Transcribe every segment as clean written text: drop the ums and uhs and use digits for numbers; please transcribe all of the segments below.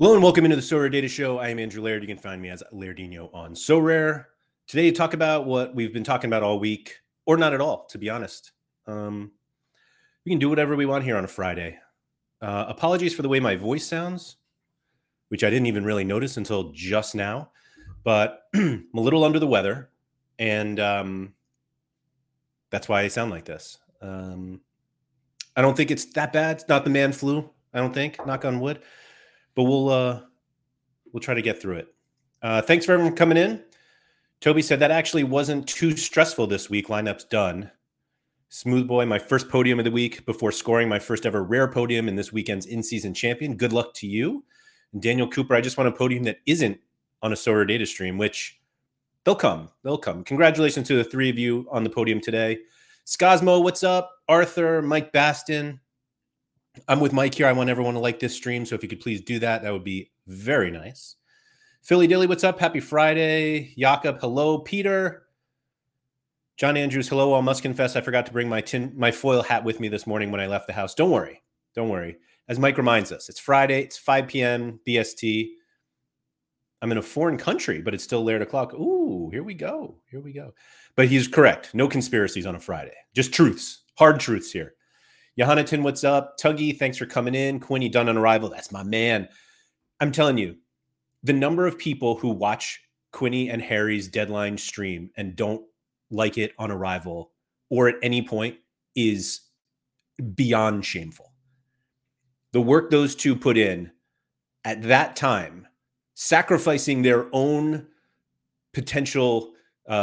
Hello and welcome into the Sorare Data Show. I am Andrew Laird. You can find me as Lairdino on Sorare. Today, talk about what we've been talking about all week, or not at all, to be honest. We can do whatever we want here on a Friday. Apologies for the way my voice sounds, which I didn't even really notice until just now. But I'm a little under the weather, and that's why I sound like this. I don't think it's that bad. It's not the man flu, I don't think, knock on wood. But we'll try to get through it. Thanks for everyone coming in. Toby said that actually wasn't too stressful this week. Lineup's done. Smooth Boy, my first podium of the week before scoring my first ever rare podium in this weekend's in-season champion. Good luck to you. And Daniel Cooper, I just want a podium that isn't on a Sorare Data stream, which they'll come. They'll come. Congratulations to the three of you on the podium today. Scosmo, what's up? Arthur, Mike Baston. I'm with Mike here. I want everyone to like this stream, so if you could please do that, that would be very nice. Philly Dilly, what's up? Happy Friday. Jakob, hello. Peter. John Andrews, hello. I must confess I forgot to bring my foil hat with me this morning when I left the house. Don't worry. Don't worry. As Mike reminds us, it's Friday. It's 5 p.m. BST. I'm in a foreign country, but it's still Laird o'clock. Ooh, here we go. Here we go. But he's correct. No conspiracies on a Friday. Just truths. Hard truths here. Johannaton, what's up? Tuggy, thanks for coming in. Quinny, done on arrival. That's my man. I'm telling you, the number of people who watch Quinny and Harry's deadline stream and don't like it on arrival or at any point is beyond shameful. The work those two put in at that time, sacrificing their own potential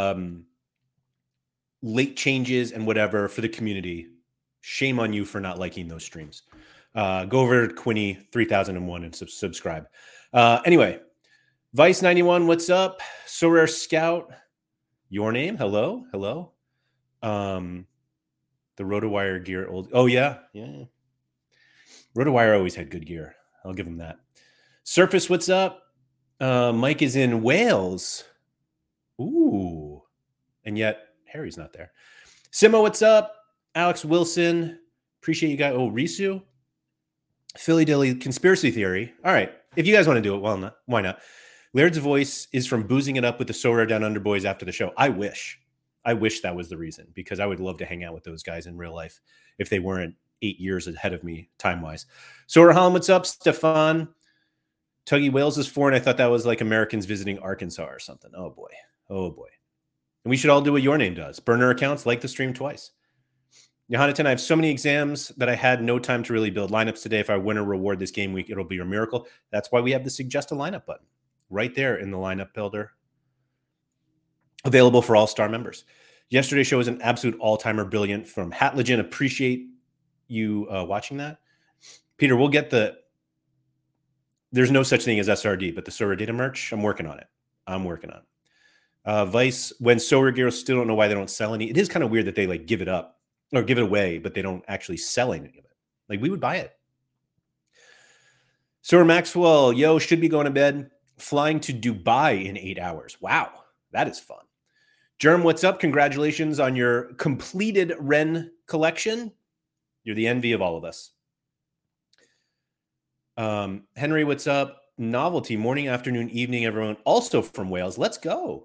late changes and whatever for the community. Shame on you for not liking those streams. Go over to Quinny 3001 and subscribe. Anyway, Vice 91, what's up? Sorare Scout, your name? Hello, hello. The RotoWire gear, old. Oh yeah. RotoWire always had good gear. I'll give them that. Surface, what's up? Mike is in Wales. Ooh, and yet Harry's not there. Simo, what's up? Alex Wilson, appreciate you guys. Oh, Risu, Philly Dilly, conspiracy theory. All right, if you guys want to do it, well, why not? Laird's voice is from boozing it up with the Sorare Down Under boys after the show. I wish that was the reason, because I would love to hang out with those guys in real life if they weren't 8 years ahead of me time-wise. Sorare Holland, what's up? Stefan, Tuggy Wales is 4, and I thought that was like Americans visiting Arkansas or something. Oh boy. And we should all do what your name does. Burner accounts, like the stream twice. Johannaton, I have so many exams that I had no time to really build lineups today. If I win a reward this game week, it'll be a miracle. That's why we have the suggest a lineup button right there in the lineup builder, available for all star members. Yesterday's show was an absolute all-timer, brilliant from Hat Legend. Appreciate you watching that. Peter, we'll get there's no such thing as SRD, but the Sorare Data merch, I'm working on it. Vice, when Sorare Gear still don't know why they don't sell any. It is kind of weird that they like give it up or give it away, but they don't actually sell any of it. Like, we would buy it. Sir Maxwell, yo, should be going to bed. Flying to Dubai in 8 hours. Wow, that is fun. Germ, what's up? Congratulations on your completed Ren collection. You're the envy of all of us. Henry, what's up? Novelty, morning, afternoon, evening, everyone. Also from Wales. Let's go.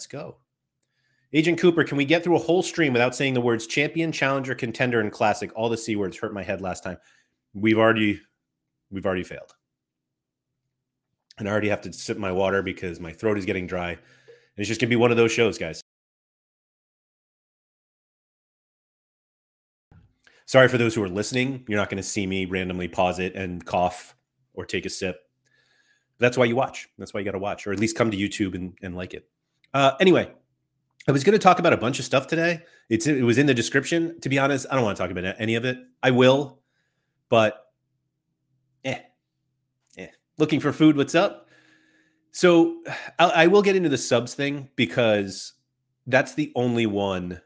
Agent Cooper, can we get through a whole stream without saying the words champion, challenger, contender, and classic? All the C words hurt my head last time. We've already failed. And I already have to sip my water because my throat is getting dry. And it's just going to be one of those shows, guys. Sorry for those who are listening. You're not going to see me randomly pause it and cough or take a sip. That's why you watch. That's why you got to watch, or at least come to YouTube and like it. Anyway, I was going to talk about a bunch of stuff today. It was in the description. To be honest, I don't want to talk about any of it. I will, but looking for food. What's up? So I will get into the subs thing because that's the only one.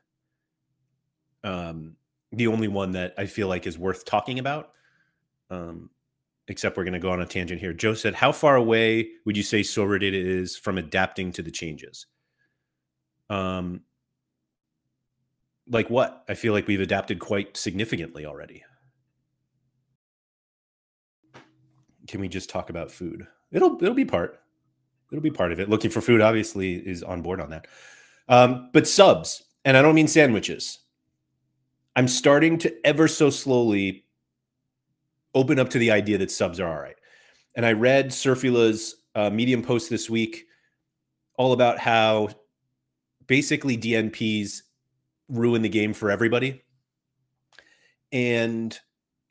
The only one that I feel like is worth talking about. Except we're going to go on a tangent here. Joe said, how far away would you say Sorare Data is from adapting to the changes? Like what? I feel like we've adapted quite significantly already. Can we just talk about food? It'll be part of it. Looking for food obviously is on board on that. But subs, and I don't mean sandwiches. I'm starting to ever so slowly open up to the idea that subs are all right. And I read Surfula's Medium post this week all about how basically DNPs ruin the game for everybody. And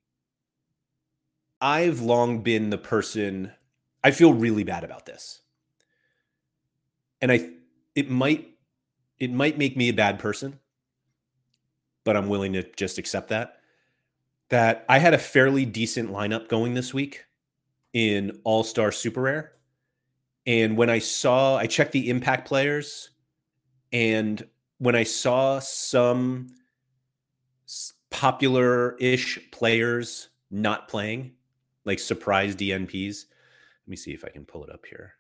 I've long been the person, I feel really bad about this. And it might make me a bad person, but I'm willing to just accept that I had a fairly decent lineup going this week in All-Star Super Rare. And when I checked the impact players, and when I saw some popular-ish players not playing, like surprise DNPs. Let me see if I can pull it up here.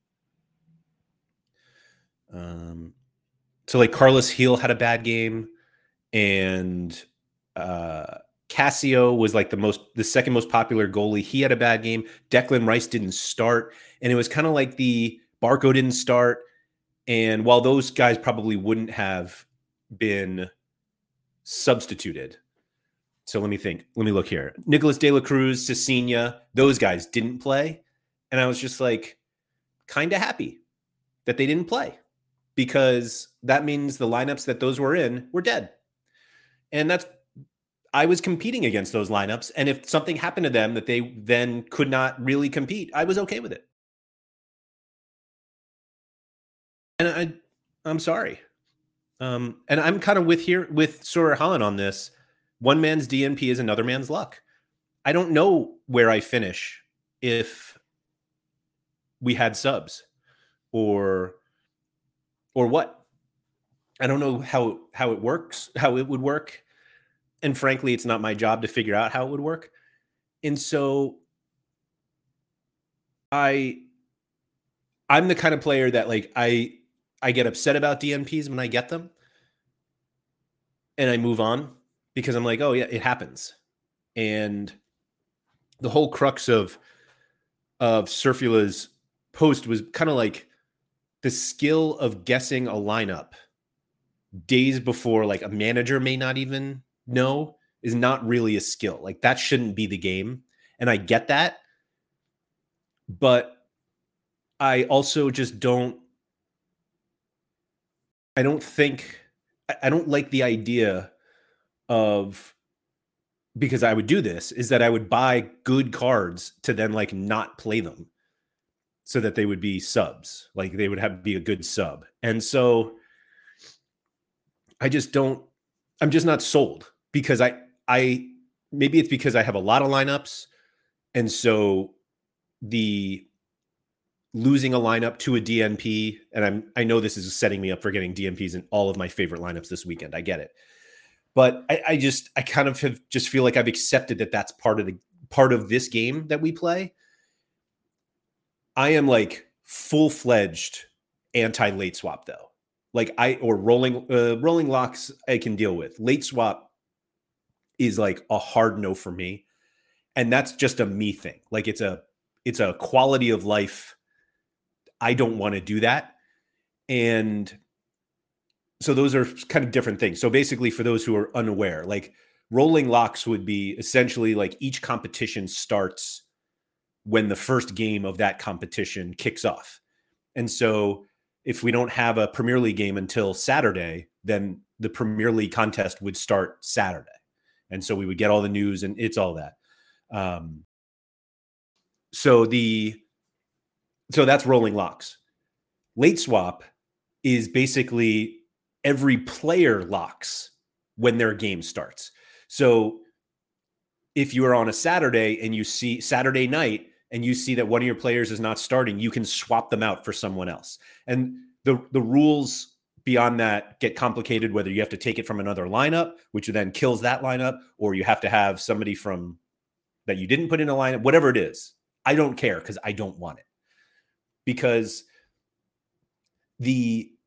So like Carlos Heel had a bad game, and Cassio was like the second most popular goalie. He had a bad game. Declan Rice didn't start, and it was kind of like the Barco didn't start. And while those guys probably wouldn't have been substituted, so let me think. Let me look here. Nicholas De La Cruz, Cecina, those guys didn't play, and I was just like kind of happy that they didn't play, because that means the lineups that those were in were dead. And I was competing against those lineups. And if something happened to them that they then could not really compete, I was okay with it. And I'm sorry. And I'm kind of with Sora Holland on this. One man's DNP is another man's luck. I don't know where I finish if we had subs or what. I don't know how it works, how it would work. And frankly, it's not my job to figure out how it would work. And so I'm the kind of player that like I get upset about DNPs when I get them, and I move on because I'm like, oh yeah, it happens. And the whole crux of Surfula's post was kind of like the skill of guessing a lineup days before, like a manager may not even know, is not really a skill. Like that shouldn't be the game. And I get that. But I also just don't like the idea of, because I would do this, is that I would buy good cards to then like not play them so that they would be subs. Like they would be a good sub. And so I'm just not sold, because maybe it's because I have a lot of lineups. And so the losing a lineup to a DNP, and I know this is setting me up for getting DNPs in all of my favorite lineups this weekend. I get it. But I kind of just feel like I've accepted that that's part of this game that we play. I am like full-fledged anti-late swap though. Like rolling locks I can deal with. Late swap is like a hard no for me. And that's just a me thing. Like it's a quality of life. I don't want to do that. And so those are kind of different things. So basically, for those who are unaware, like rolling locks would be essentially like each competition starts when the first game of that competition kicks off. And so if we don't have a Premier League game until Saturday, then the Premier League contest would start Saturday. And so we would get all the news, and it's all that. So that's rolling locks. Late swap is basically every player locks when their game starts. So if you are on a Saturday and you see Saturday night and you see that one of your players is not starting, you can swap them out for someone else. And the rules beyond that get complicated, whether you have to take it from another lineup, which then kills that lineup, or you have to have somebody from that you didn't put in a lineup, whatever it is. I don't care, because I don't want it. Because the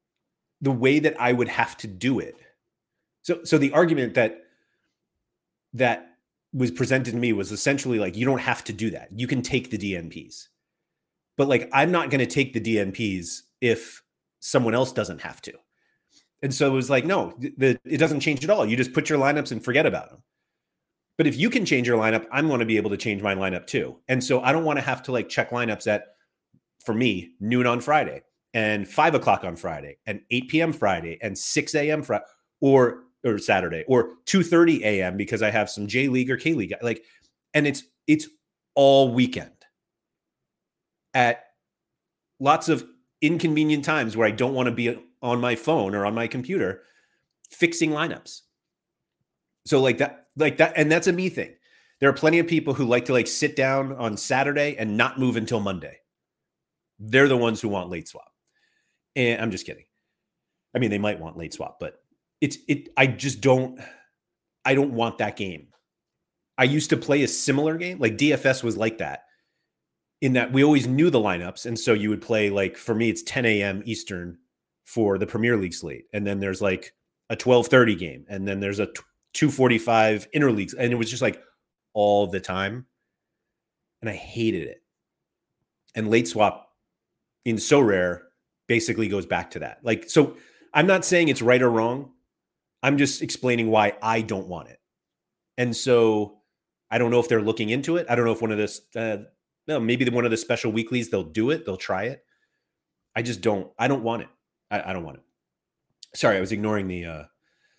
way that I would have to do it. So the argument that that was presented to me was essentially like, you don't have to do that. You can take the DNPs. But like, I'm not going to take the DNPs if someone else doesn't have to. And so it was like, no, it doesn't change at all. You just put your lineups and forget about them. But if you can change your lineup, I'm going to be able to change my lineup too. And so I don't want to have to like check lineups at, for me, noon on Friday and 5 o'clock on Friday and 8 p.m. Friday and 6 a.m. Friday or Saturday or 2:30 a.m. because I have some J League or K League. Like, and it's all weekend at lots of inconvenient times where I don't want to be on my phone or on my computer fixing lineups. So like that, and that's a me thing. There are plenty of people who like to like sit down on Saturday and not move until Monday. They're the ones who want late swap. And I'm just kidding. I mean, they might want late swap, but I don't want that game. I used to play a similar game. Like DFS was like that, in that we always knew the lineups. And so you would play, like, for me, it's 10 a.m. Eastern for the Premier League slate. And then there's like a 12:30 game. And then there's a 2:45 interleagues. And it was just like all the time. And I hated it. And late swap in Sorare basically goes back to that. Like, so I'm not saying it's right or wrong. I'm just explaining why I don't want it. And so I don't know if they're looking into it. I don't know if one of this, maybe one of the special weeklies, they'll do it. They'll try it. I don't want it. I don't want it. Sorry, I was ignoring the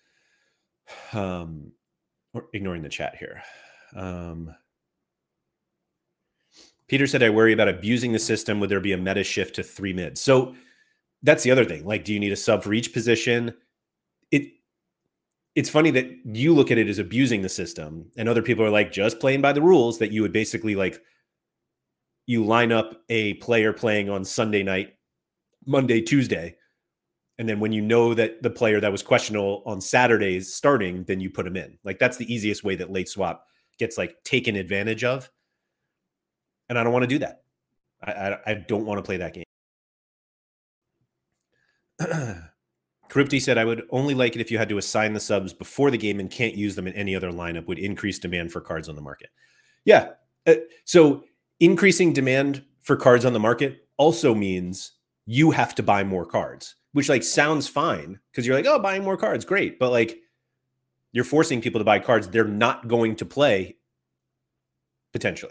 chat here. Peter said, I worry about abusing the system. Would there be a meta shift to 3 mids? So that's the other thing. Like, do you need a sub for each position? It's funny that you look at it as abusing the system, and other people are like, just playing by the rules, that you would basically like, you line up a player playing on Sunday night, Monday, Tuesday. And then when you know that the player that was questionable on Saturday is starting, then you put him in. Like, that's the easiest way that late swap gets like taken advantage of. And I don't want to do that. I don't want to play that game. Karupti said, I would only like it if you had to assign the subs before the game and can't use them in any other lineup. Would increase demand for cards on the market. Yeah. So increasing demand for cards on the market also means you have to buy more cards, which like sounds fine because you're like, oh, buying more cards, great. But like, you're forcing people to buy cards they're not going to play potentially.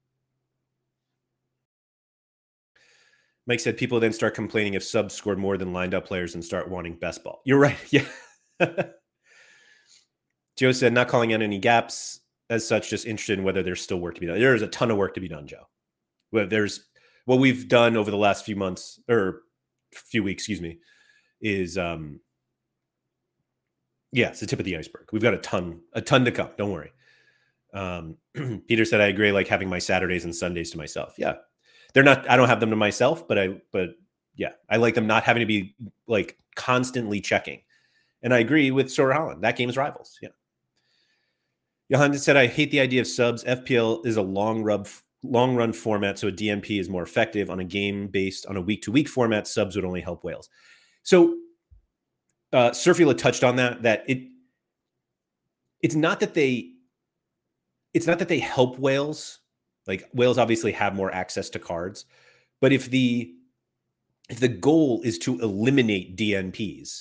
Mike said people then start complaining if subs scored more than lined up players and start wanting best ball. You're right. Yeah. Joe said, not calling out any gaps as such, just interested in whether there's still work to be done. There is a ton of work to be done, Joe. There's what we've done over the last few months or few weeks, is it's the tip of the iceberg. We've got a ton to come. Don't worry. Peter said, I agree, like having my Saturdays and Sundays to myself. Yeah. They're not, I don't have them to myself, but I like them not having to be like constantly checking. And I agree with Sora Holland. That game is Rivals. Yeah. Johan said, I hate the idea of subs. FPL is a long run format, so a DNP is more effective. On a game based on a week-to-week format, subs would only help whales. So Surfula touched on that it's not that they help whales. Like, whales obviously have more access to cards, but if the goal is to eliminate DNPs,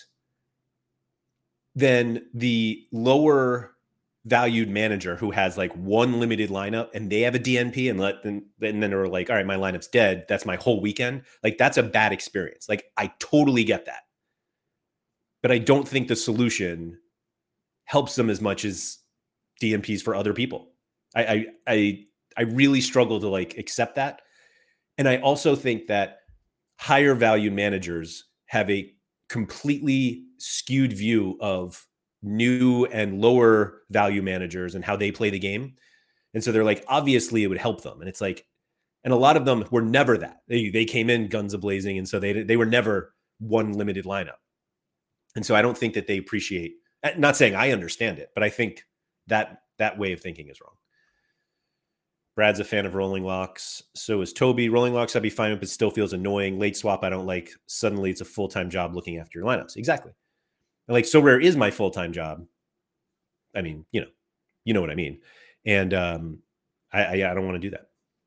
then the lower valued manager who has like one limited lineup and they have a DNP and then they're like, all right, my lineup's dead. That's my whole weekend. Like, that's a bad experience. Like, I totally get that, but I don't think the solution helps them as much as DNPs for other people. I really struggle to like accept that. And I also think that higher value managers have a completely skewed view of new and lower value managers and how they play the game. And so they're like, obviously it would help them. And it's like, and a lot of them were never that. They came in guns a-blazing. And so they were never one limited lineup. And so I don't think that they appreciate, not saying I understand it, but I think that way of thinking is wrong. Brad's a fan of rolling locks. So is Toby. Rolling locks, I'd be fine with, but still feels annoying. Late swap, I don't like. Suddenly it's a full-time job looking after your lineups. Exactly. And like, Sorare is my full-time job. I mean, You know what I mean? And I don't want to do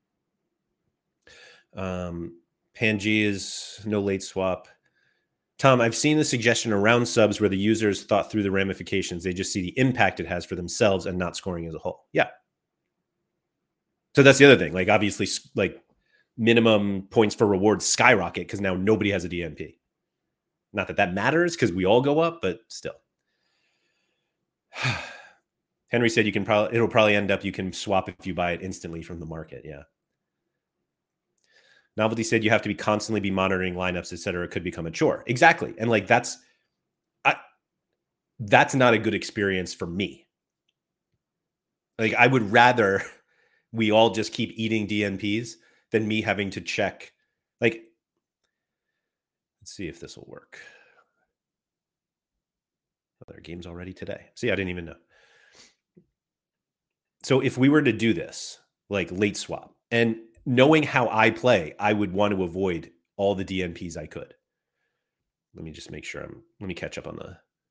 that. Pangaea is no late swap. Tom, I've seen the suggestion around subs where the users thought through the ramifications. They just see the impact it has for themselves and not scoring as a whole. Yeah. So that's the other thing. Like, obviously, like, minimum points for rewards skyrocket because now nobody has a DNP. Not that that matters because we all go up, but still. Henry said it'll probably end up you can swap if you buy it instantly from the market. Yeah. Novelty said you have to be constantly monitoring lineups, et cetera. It could become a chore. Exactly. And like that's not a good experience for me. Like, I would rather we all just keep eating DNPs than me having to check. Like, let's see if this will work. Oh, there are games already today. See, I didn't even know. So if we were to do this, like late swap, and knowing how I play, I would want to avoid all the DNPs I could. Let me just make sure let me catch up on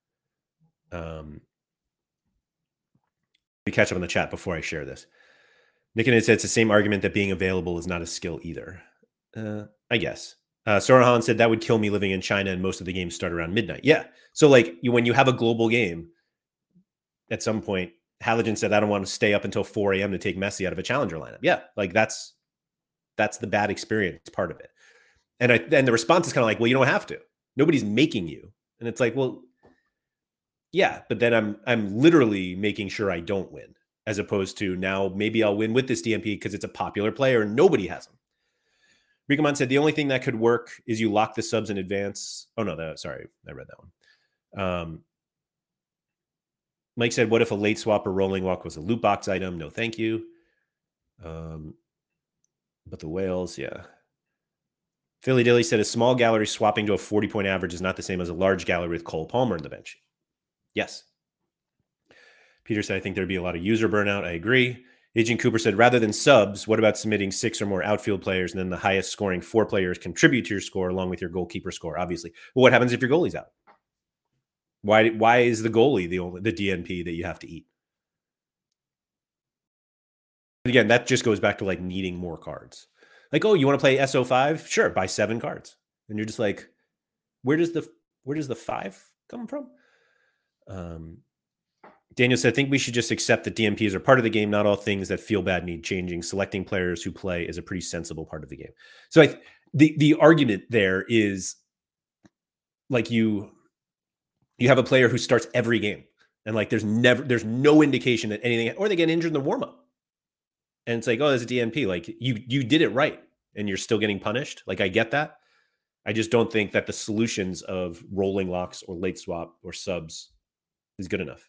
the chat before I share this. Nick and it said it's the same argument that being available is not a skill either. I guess. Sorahan said that would kill me living in China and most of the games start around midnight. Yeah. So like when you have a global game, at some point, Halogen said, I don't want to stay up until 4 a.m. to take Messi out of a challenger lineup. Yeah. Like that's the bad experience part of it. And the response is kind of like, well, you don't have to. Nobody's making you. And it's like, well, yeah, but then I'm literally making sure I don't win, as opposed to now maybe I'll win with this DMP because it's a popular player and nobody has them. Rikaman said the only thing that could work is you lock the subs in advance. Oh no, sorry, I read that one. Mike said, what if a late swap or rolling walk was a loot box item? No, thank you. But the whales, yeah. Philly Dilly said a small gallery swapping to a 40-point average is not the same as a large gallery with Cole Palmer in the bench. Yes. Peter said, I think there'd be a lot of user burnout. I agree. Agent Cooper said, rather than subs, what about submitting 6 or more outfield players and then the highest scoring 4 players contribute to your score along with your goalkeeper score, obviously. Well, what happens if your goalie's out? Why is the goalie the DNP that you have to eat? Again, that just goes back to like needing more cards. Like, oh, you want to play SO5? Sure, buy 7 cards. And you're just like, where does the 5 come from? Daniel said, I think we should just accept that DMPs are part of the game. Not all things that feel bad need changing. Selecting players who play is a pretty sensible part of the game. So the argument there is like you have a player who starts every game and like there's no indication that anything, or they get injured in the warm-up. And it's like, oh, there's a DNP. Like you did it right and you're still getting punished. Like I get that. I just don't think that the solutions of rolling locks or late swap or subs is good enough.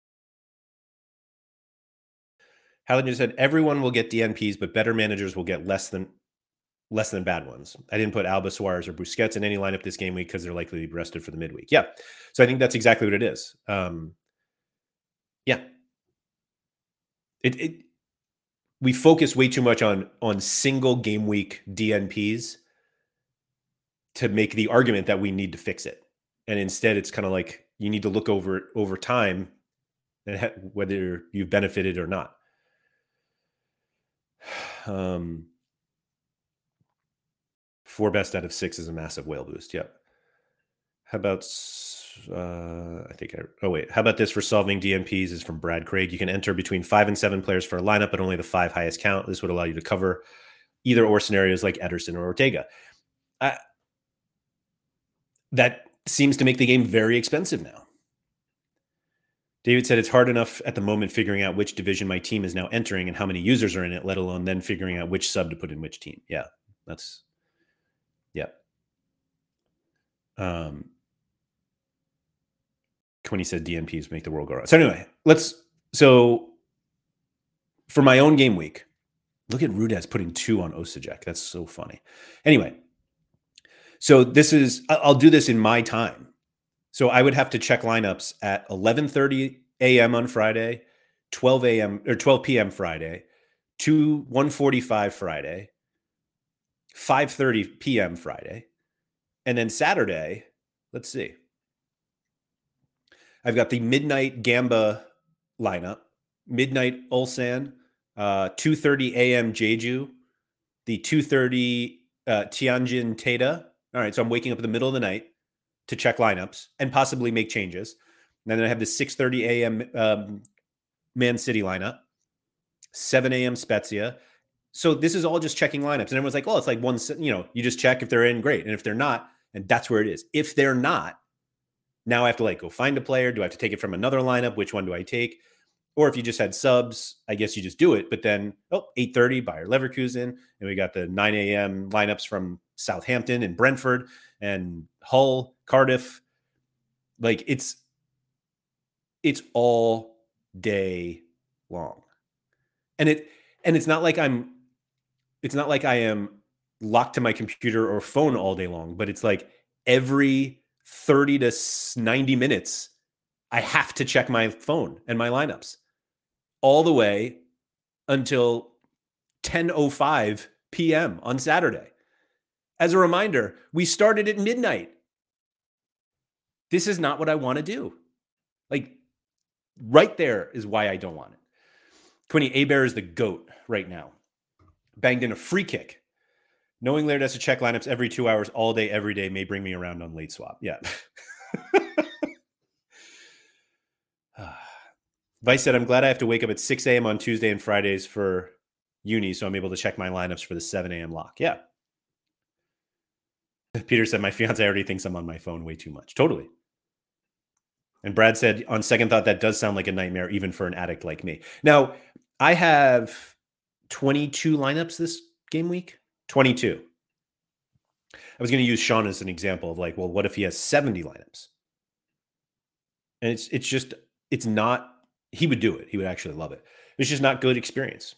Hallinger said everyone will get DNPs, but better managers will get less than bad ones. I didn't put Alba, Suarez, or Busquets in any lineup this game week because they're likely to be rested for the midweek. Yeah. So I think that's exactly what it is. Yeah. We focus way too much on single game week DNPs to make the argument that we need to fix it. And instead it's kind of like you need to look over time and whether you've benefited or not. 4 best out of 6 is a massive whale boost. Yep. How about how about this for solving DNPs is from Brad Craig. You can enter between 5 and 7 players for a lineup, but only the 5 highest count. This would allow you to cover either or scenarios like Ederson or Ortega. That seems to make the game very expensive now. David said it's hard enough at the moment figuring out which division my team is now entering and how many users are in it, let alone then figuring out which sub to put in which team. Yeah, that's, yeah. Quinny said DNPs make the world go round. So anyway, so for my own game week, look at Rudez putting 2 on Osijek. That's so funny. Anyway, so I'll do this in my time. So I would have to check lineups at 11:30 a.m. on Friday, 12 a.m. or 12 p.m. Friday, 1:45 Friday, 5:30 p.m. Friday, and then Saturday, let's see. I've got the midnight Gamba lineup, midnight Ulsan, 2:30 a.m. Jeju, the 2:30 Tianjin Teda. All right, so I'm waking up in the middle of the night to check lineups and possibly make changes. And then I have the 6:30 a.m. Man City lineup, 7 a.m. Spezia. So this is all just checking lineups. And everyone's like, oh, it's like one, you just check if they're in, great. And if they're not, and that's where it is. If they're not, now I have to like go find a player. Do I have to take it from another lineup? Which one do I take? Or if you just had subs, I guess you just do it. But then, 8:30, Bayer Leverkusen. And we got the 9 a.m. lineups from Southampton and Brentford and Hull, Cardiff. Like it's all day long. And it's not like I am locked to my computer or phone all day long, but it's like every 30 to 90 minutes, I have to check my phone and my lineups all the way until 10:05 p.m. on Saturday. As a reminder, we started at midnight. This is not what I want to do. Like, right there is why I don't want it. Quinny, Abear is the GOAT right now. Banged in a free kick. Knowing Laird has to check lineups every 2 hours all day, every day may bring me around on late swap. Yeah. Vice said, I'm glad I have to wake up at 6 a.m. on Tuesday and Fridays for uni, so I'm able to check my lineups for the 7 a.m. lock. Yeah. Peter said, my fiance already thinks I'm on my phone way too much. Totally. And Brad said, on second thought, that does sound like a nightmare, even for an addict like me. Now, I have 22 lineups this game week. 22. I was going to use Sean as an example of like, well, what if he has 70 lineups? And it's not, he would do it. He would actually love it. It's just not good experience.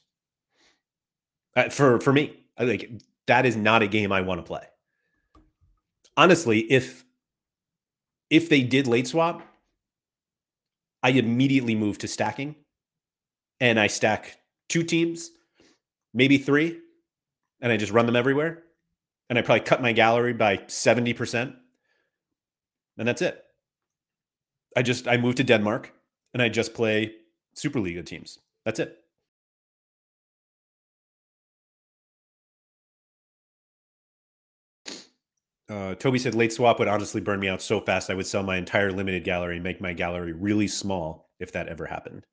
For me, that is not a game I want to play. Honestly, if they did late swap, I immediately move to stacking, and I stack 2 teams, maybe 3, and I just run them everywhere. And I probably cut my gallery by 70%. And that's it. I moved to Denmark and I just play Superliga teams. That's it. Toby said late swap would honestly burn me out so fast I would sell my entire limited gallery and make my gallery really small if that ever happened.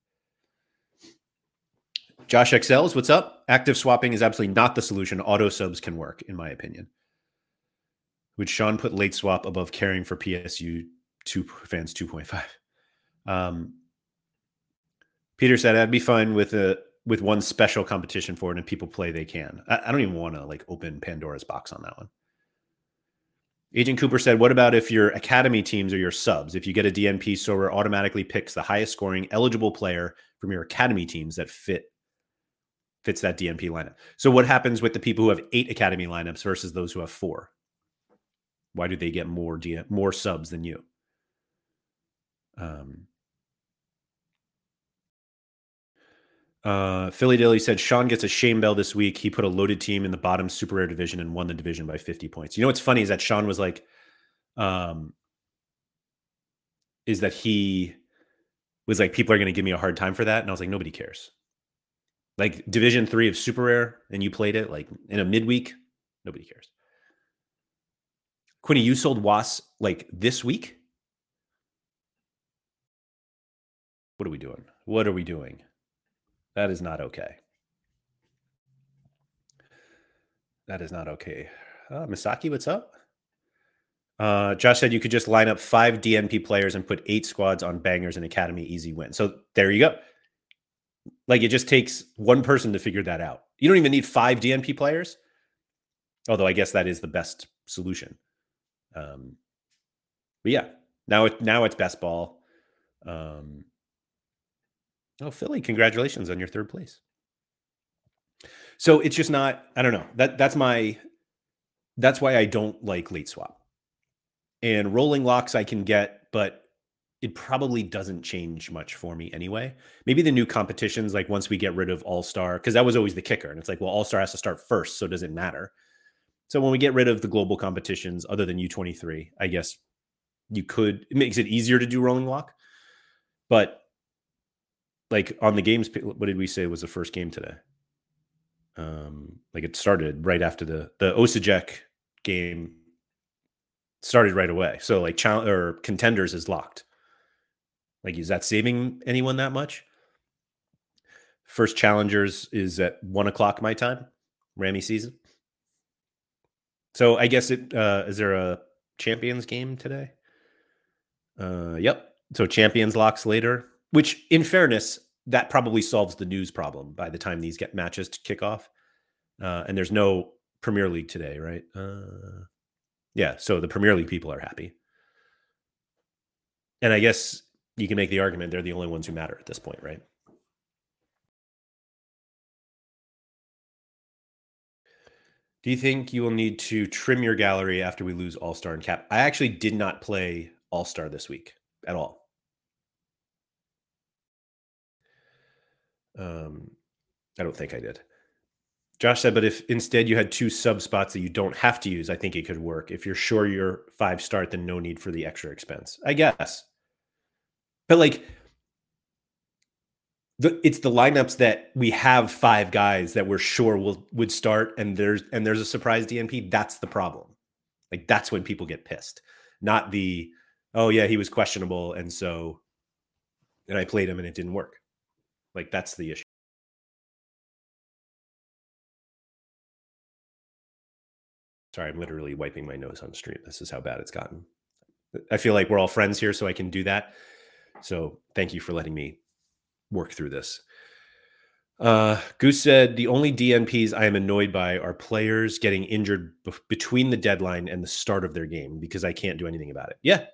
Josh XLs, what's up? Active swapping is absolutely not the solution. Auto subs can work, in my opinion. Would Sean put late swap above caring for PSU fans 2.5? Peter said I'd be fine with one special competition for it, and people play they can. I don't even want to like open Pandora's box on that one. Agent Cooper said, what about if your academy teams are your subs? If you get a DNP, Sorare automatically picks the highest scoring eligible player from your academy teams that fits that DNP lineup. So what happens with the people who have 8 academy lineups versus those who have 4? Why do they get more subs than you? Philly Dilly said Sean gets a shame bell this week. He put a loaded team in the bottom super rare division and won the division by 50 points. You know what's funny is that Sean was like, people are going to give me a hard time for that. And I was like, nobody cares. Like Division 3 of super rare, and you played it like in a midweek, nobody cares. Quinny, you sold Was like this week? What are we doing? That is not okay. Misaki, what's up? Josh said you could just line up 5 DNP players and put 8 squads on bangers and academy, easy win. So there you go. Like it just takes one person to figure that out. You don't even need 5 DNP players. Although I guess that is the best solution. But yeah, now it's best ball. Philly, congratulations on your 3rd place. So it's just not, I don't know. That's why I don't like late swap. And rolling locks I can get, but it probably doesn't change much for me anyway. Maybe the new competitions, like once we get rid of All-Star, because that was always the kicker. And it's like, well, All-Star has to start first, so does it matter? So when we get rid of the global competitions other than U23, I guess it makes it easier to do rolling lock. But like on the games, what did we say was the first game today? Like it started right after the Osijek game started right away. So like or contenders is locked. Like, is that saving anyone that much? First challengers is at 1:00 my time, Rami season. So I guess is there a champions game today? Yep. So champions locks later, which in fairness, that probably solves the news problem by the time these get matches to kick off. And there's no Premier League today, right? Yeah. So the Premier League people are happy. And I guess you can make the argument they're the only ones who matter at this point, right? Do you think you will need to trim your gallery after we lose All-Star and Cap? I actually did not play All-Star this week at all. I don't think I did. Josh said, but if instead you had 2 sub spots that you don't have to use, I think it could work. If you're sure you're 5-star, then no need for the extra expense, I guess. But like, it's the lineups that we have 5 guys that we're sure would start, and there's a surprise DNP. That's the problem. Like, that's when people get pissed, not the, oh yeah, he was questionable, and I played him and it didn't work. Like, that's the issue. Sorry, I'm literally wiping my nose on stream. This is how bad it's gotten. I feel like we're all friends here, so I can do that. So thank you for letting me work through this. Goose said, the only DNPs I am annoyed by are players getting injured between the deadline and the start of their game because I can't do anything about it. Yeah.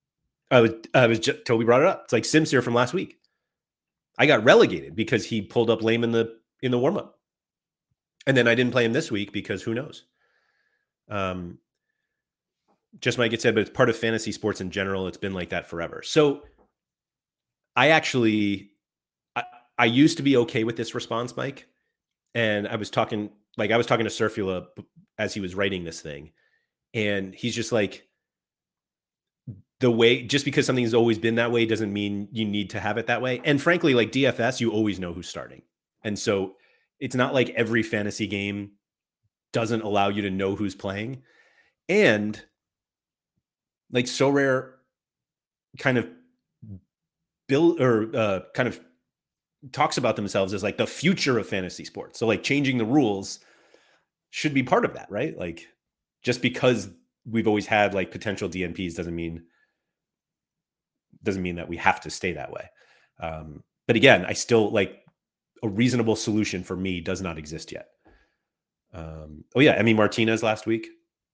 Toby brought it up. It's like Sims here from last week. I got relegated because he pulled up lame in the warm-up. And then I didn't play him this week because who knows? Just might get said, but it's part of fantasy sports in general. It's been like that forever. So I used to be okay with this response, Mike. And I was talking to Surfula as he was writing this thing. And he's just like, just because something's always been that way doesn't mean you need to have it that way. And frankly, like DFS, you always know who's starting. And so it's not like every fantasy game doesn't allow you to know who's playing. And like Sorare kind of kind of talks about themselves as like the future of fantasy sports. So like changing the rules should be part of that, right? Like just because we've always had like potential DNPs doesn't mean that we have to stay that way. But again, I still like a reasonable solution for me does not exist yet. Oh yeah, Emmy Martinez last week.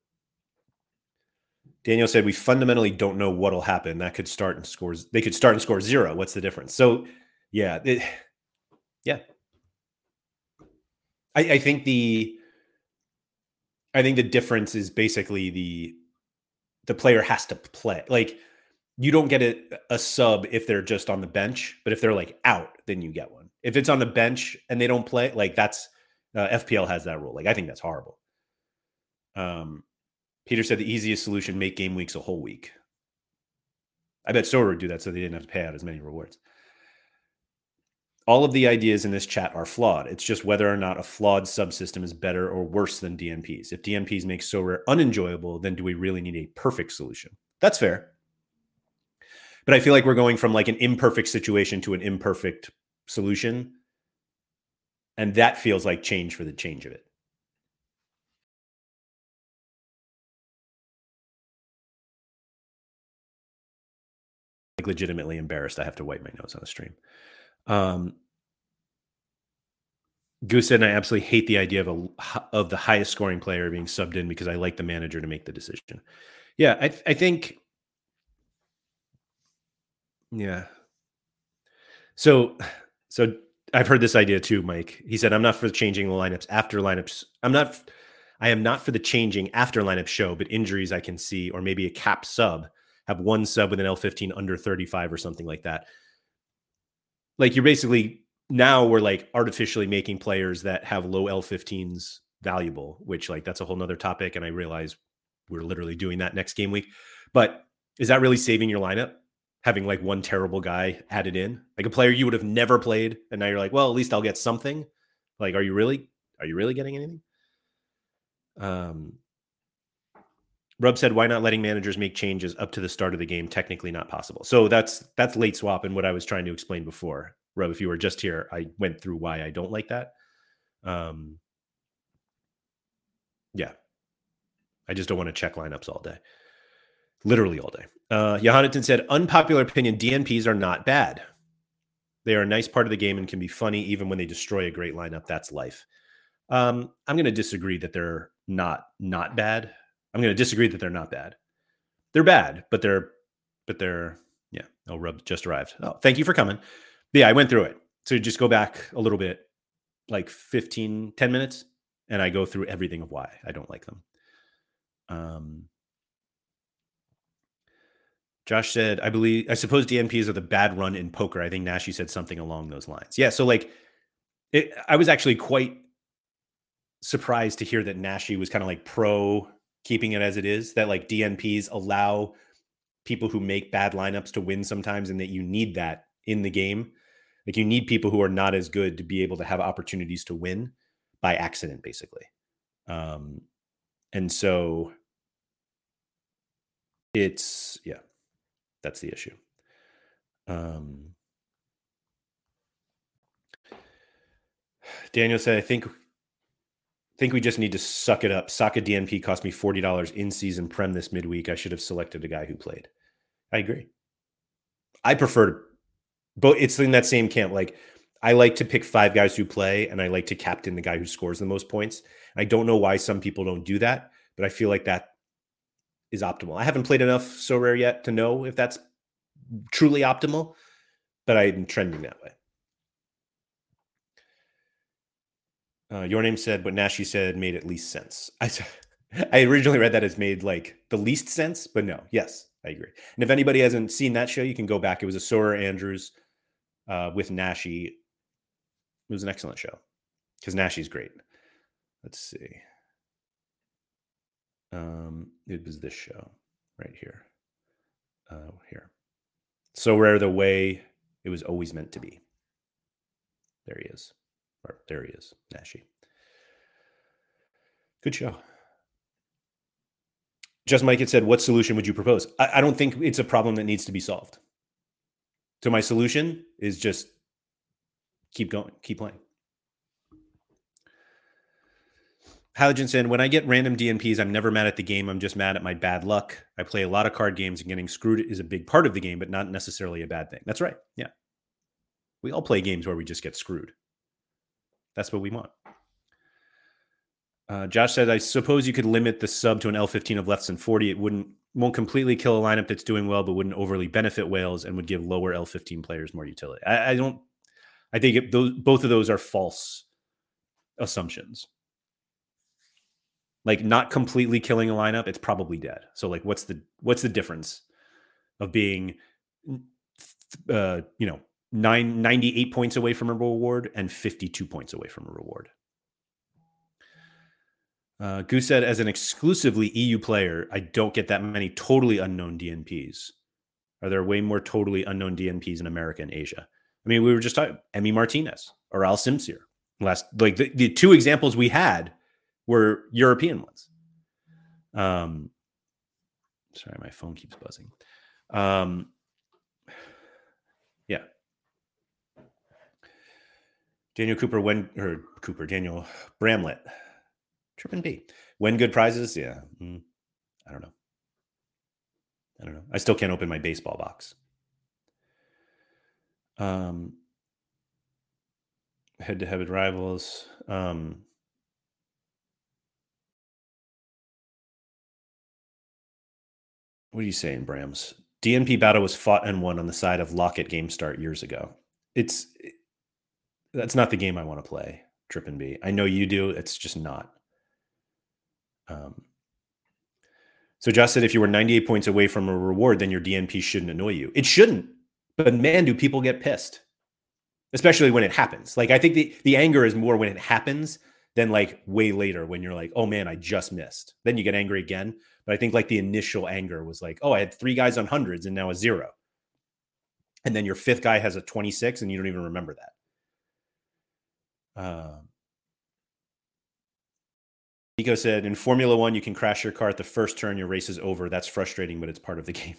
Daniel said, we fundamentally don't know what'll happen. That could start and scores. They could start and score 0. What's the difference? So yeah, yeah. I think the difference is basically the player has to play. Like you don't get a sub if they're just on the bench, but if they're like out, then you get one. If it's on the bench and they don't play, like that's FPL has that rule. Like I think that's horrible. Peter said the easiest solution, make game weeks a whole week. I bet Sora would do that so they didn't have to pay out as many rewards. All of the ideas in this chat are flawed. It's just whether or not a flawed subsystem is better or worse than DNPs. If DNPs make Sorare unenjoyable, then do we really need a perfect solution? That's fair. But I feel like we're going from like an imperfect situation to an imperfect solution. And that feels like change for the change of it. Like legitimately embarrassed. I have to wipe my nose on the stream. Goose said, I absolutely hate the idea of the highest scoring player being subbed in because I like the manager to make the decision. Yeah, I think. Yeah. So I've heard this idea too, Mike. He said, I'm not for changing the lineups after lineups. I am not for the changing after lineup show, but injuries I can see, or maybe a cap sub, have one sub with an L15 under 35 or something like that. Like you're basically now we're like artificially making players that have low L15s valuable, which like that's a whole nother topic. And I realize we're literally doing that next game week. But is that really saving your lineup? having like one terrible guy added in, like a player you would have never played, and now you're like, well, at least I'll get something. Like, are you really getting anything? Rub said, why not letting managers make changes up to the start of the game? Technically not possible. So that's late swap, and what I was trying to explain before. Rub, if you were just here, I went through why I don't like that. Yeah. I just don't want to check lineups all day. Literally all day. Johanneton said, unpopular opinion, DNPs are not bad. They are a nice part of the game and can be funny even when they destroy a great lineup. That's life. I'm going to disagree that they're not bad. I'm going to disagree that they're not bad. They're bad, but they're yeah. Oh, Rub just arrived. Oh, thank you for coming. But yeah, I went through it. So just go back a little bit, like 10 minutes, and I go through everything of why I don't like them. Josh said, I suppose DNPs are the bad run in poker. I think Nashi said something along those lines. Yeah. So like I was actually quite surprised to hear that Nashi was kind of like pro keeping it as it is, that like DNPs allow people who make bad lineups to win sometimes, and that you need that in the game. Like you need people who are not as good to be able to have opportunities to win by accident, basically. And so it's, yeah, that's the issue. Daniel said, I think we just need to suck it up. Saka DNP cost me $40 in season prem this midweek. I should have selected a guy who played. I agree. I prefer, but it's in that same camp. Like I like to pick 5 guys who play, and I like to captain the guy who scores the most points. I don't know why some people don't do that, but I feel like that is optimal. I haven't played enough So Rare yet to know if that's truly optimal, but I'm trending that way. Your name said what Nashi said made at least sense. I originally read that as made like the least sense, but no, yes, I agree. And if anybody hasn't seen that show, you can go back. It was a Sora Andrews with Nashi. It was an excellent show because Nashi's great. Let's see. It was this show right here. Here. So Rare, the way it was always meant to be. There he is. Or there he is, Nashi. Good show. Just Mike had said, what solution would you propose? I don't think it's a problem that needs to be solved. So my solution is just keep going, keep playing. Halogen said, when I get random DNPs, I'm never mad at the game. I'm just mad at my bad luck. I play a lot of card games, and getting screwed is a big part of the game, but not necessarily a bad thing. That's right. Yeah. We all play games where we just get screwed. That's what we want. Josh said, I suppose you could limit the sub to an L15 of less than 40. It won't completely kill a lineup that's doing well, but wouldn't overly benefit whales and would give lower L15 players more utility. I think both of those are false assumptions. Like not completely killing a lineup, it's probably dead. So like, what's the difference of being, 98 points away from a reward and 52 points away from a reward? Goose said, as an exclusively EU player, I don't get that many totally unknown DNPs. Are there way more totally unknown DNPs in America and Asia? I mean, we were just talking Emi Martinez or Al Simsier. Like the 2 examples we had were European ones. Sorry, my phone keeps buzzing. Yeah. Daniel Bramlett. Trippin' B. Win good prizes? Yeah. I don't know. I still can't open my baseball box. Head-to-head rivals. What are you saying, Brams? DNP battle was fought and won on the side of Lockett game start years ago. That's not the game I want to play, Trippin' B. I know you do. It's just not. So Josh said, if you were 98 points away from a reward, then your DNP shouldn't annoy you. It shouldn't. But man, do people get pissed, especially when it happens. Like I think the anger is more when it happens than like way later when you're like, oh man, I just missed. Then you get angry again. But I think like the initial anger was like, oh, I had 3 guys on hundreds and now a 0. and then your fifth guy has a 26 and you don't even remember that. Nico said, in Formula One, you can crash your car at the first turn, your race is over. That's frustrating, but it's part of the game.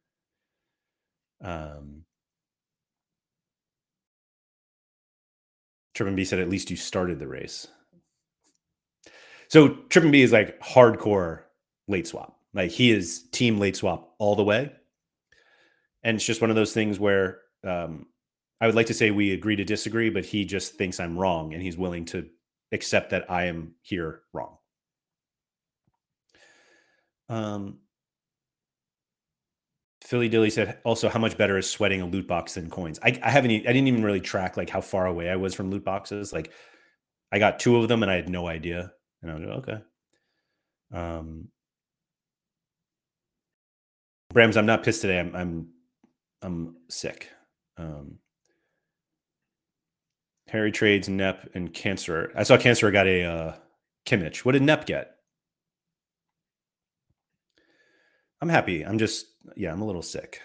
Yeah. Trippin' B said, at least you started the race. So Trippin' B is like hardcore late swap. Like he is team late swap all the way. And it's just one of those things where I would like to say we agree to disagree, but he just thinks I'm wrong and he's willing to accept that I am here wrong. Philly Dilly said, also, how much better is sweating a loot box than coins? I didn't even really track like how far away I was from loot boxes. Like I got 2 of them and I had no idea. And I was like, okay. Brams, I'm not pissed today. I'm sick. Harry trades Nep and Cancer. I saw Cancer got a Kimmich. What did Nep get? I'm happy. I'm a little sick.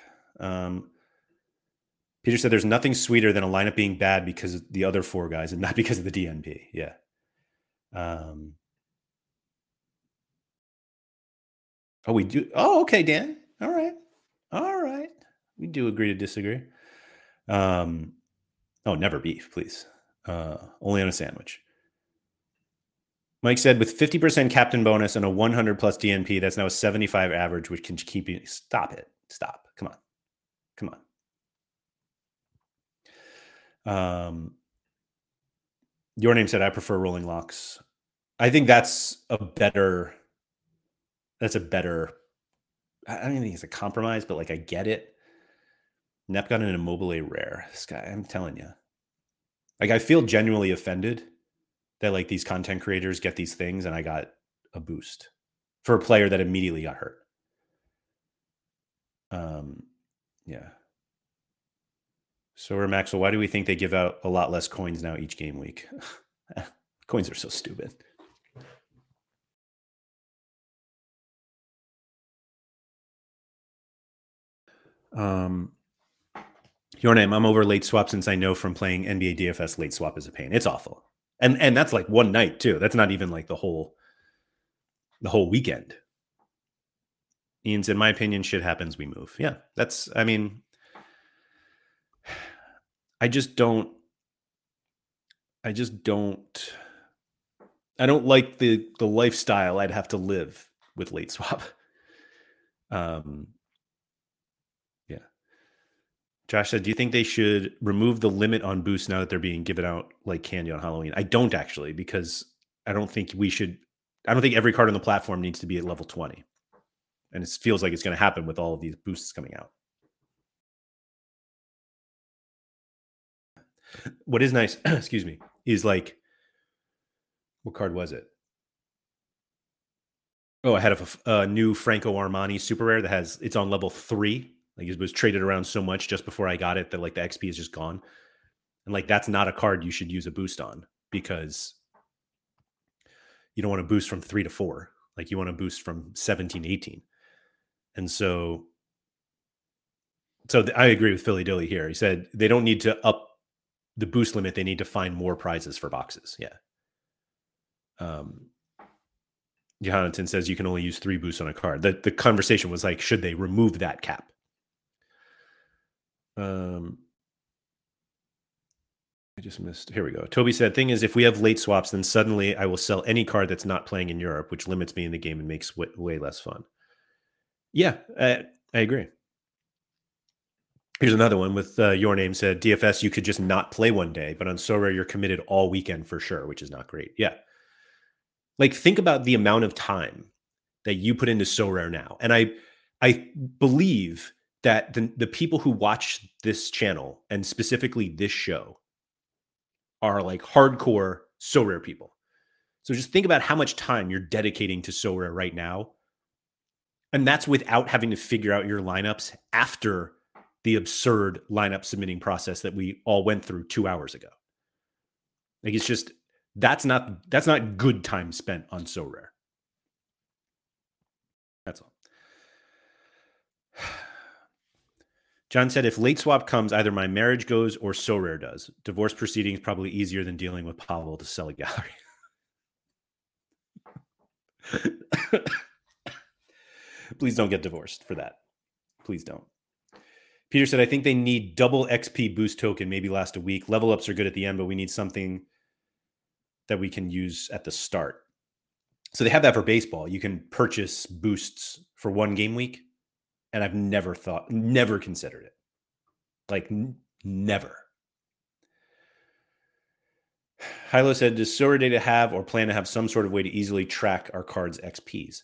Peter said there's nothing sweeter than a lineup being bad because of the other 4 guys and not because of the DNP. Yeah. Oh, we do. Oh, okay, Dan. All right. We do agree to disagree. Never beef, please. Only on a sandwich. Mike said, with 50% captain bonus and a 100 plus DNP, that's now a 75 average, which can keep you. Stop it. Stop. Come on. Your name said, I prefer rolling locks. I think that's a better. I don't even think it's a compromise, but like I get it. Nep got an Immobile rare. This guy, I'm telling you. Like I feel genuinely offended that like these content creators get these things and I got a boost for a player that immediately got hurt. Yeah. So, Maxwell, why do we think they give out a lot less coins now each game week? Coins are so stupid. Your name, I'm over late swap since I know from playing NBA DFS late swap is a pain. It's awful. And that's like one night too. That's not even like the whole weekend. Ian's, in my opinion, shit happens, we move. Yeah, I don't like the lifestyle I'd have to live with late swap. Yeah. Josh said, do you think they should remove the limit on boosts now that they're being given out like candy on Halloween? I don't actually, because I don't think every card on the platform needs to be at level 20. And it feels like it's going to happen with all of these boosts coming out. What is nice, excuse me, is like, what card was it? Oh, I had a new Franco Armani super rare it's on level 3. Like it was traded around so much just before I got it that like the XP is just gone. And like that's not a card you should use a boost on because you don't want to boost from 3 to 4. Like you want to boost from 17 to 18. And so I agree with Philly Dilly here. He said they don't need to up the boost limit. They need to find more prizes for boxes. Yeah. Johannaton says you can only use 3 boosts on a card. The conversation was like, should they remove that cap? I just missed. Here we go. Toby said, thing is, if we have late swaps, then suddenly I will sell any card that's not playing in Europe, which limits me in the game and makes way less fun. Yeah, I agree. Here's another one with your name said, DFS, you could just not play one day, but on Sorare, you're committed all weekend for sure, which is not great. Yeah. Like think about the amount of time that you put into Sorare now. And I believe that the people who watch this channel and specifically this show are like hardcore Sorare people. So just think about how much time you're dedicating to Sorare right now. And that's without having to figure out your lineups after the absurd lineup submitting process that we all went through 2 hours ago. Like it's just, that's not good time spent on Sorare. That's all. John said, if late swap comes, either my marriage goes or So Rare does. Divorce proceedings probably easier than dealing with Pavel to sell a gallery. Please don't get divorced for that. Please don't. Peter said, I think they need double XP boost token, maybe last a week. Level ups are good at the end, but we need something that we can use at the start. So they have that for baseball. You can purchase boosts for one game week. And I've never considered it. Like, never. Hilo said, does Sora Data have or plan to have some sort of way to easily track our cards' XPs?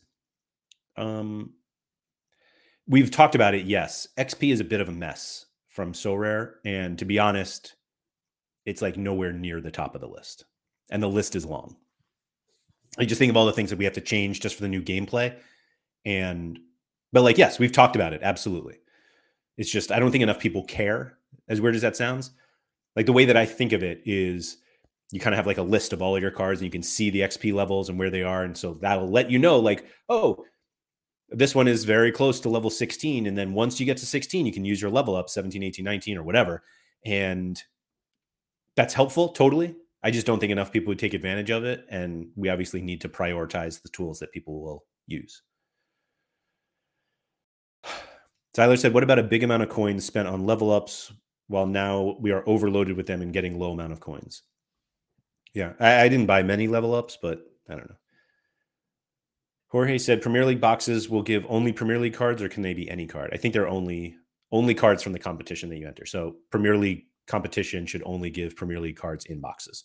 We've talked about it, yes. XP is a bit of a mess from Sorare, and to be honest, it's like nowhere near the top of the list. And the list is long. I just think of all the things that we have to change just for the new gameplay. But like, yes, we've talked about it. Absolutely. It's just, I don't think enough people care, as weird as that sounds. Like the way that I think of it is you kind of have like a list of all of your cards and you can see the XP levels and where they are. And so that'll let you know like, oh, this one is very close to level 16. And then once you get to 16, you can use your level up 17, 18, 19 or whatever. And that's helpful. Totally. I just don't think enough people would take advantage of it. And we obviously need to prioritize the tools that people will use. Tyler said, what about a big amount of coins spent on level ups while now we are overloaded with them and getting low amount of coins? Yeah, I didn't buy many level ups, but I don't know. Jorge said, Premier League boxes will give only Premier League cards, or can they be any card? I think they're only cards from the competition that you enter. So Premier League competition should only give Premier League cards in boxes.